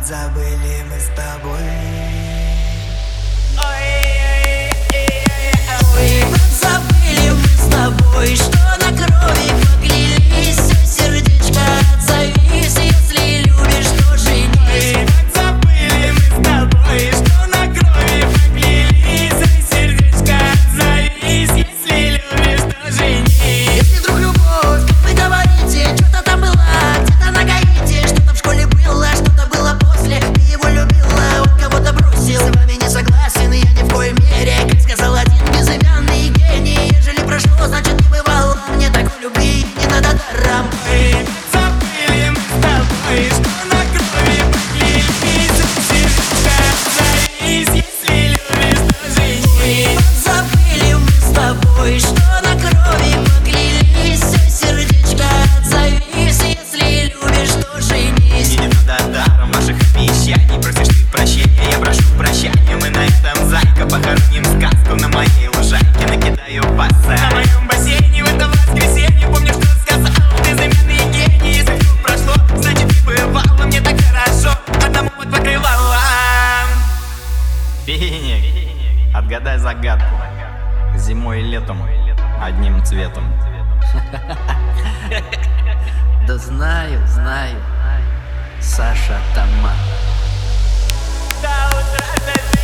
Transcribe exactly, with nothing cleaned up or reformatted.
Подзабыли мы с тобой. Ой, подзабыли мы с тобой, что на крови поклялись. Все сердечко отзовись, если любишь, то женись. Подзабыли мы с тобой, что на крови поклялись. Все сердечко отзовись, если любишь, то женись. Если вдруг любовь, как вы говорите, что-то там было, где-то на Гаити, что-то в школе было, что-то было после. Ты его любила, он кого-то бросил. С вами не согласен, я ни в коей мере. Как сказал один безымянный гений, ежели прошло, значит не бывало. Мне такой любви не надо даром. Подзабыли мы с тобой, что на крови поклялись. Сердечко отзовись, если любишь, то женись. Подзабыли мы с тобой, что на крови поклялись. Все сердечко отзовись, если любишь, то женись. Мне не надо даром ваших обещаний. Просишь ты прощения, я прошу прощения. Мы на этом, зайка, похороним сказку. На моей лужайке накидаю бассейн. На моем бассейне в это воскресенье. Помню, что сказал безымянный гений. Если вдруг прошло, значит не бывало мне так хорошо одному под покрывалом. Финик, отгадай загадку. Зимой и летом одним цветом. Да знаю, знаю, Саша Томат. До утра, до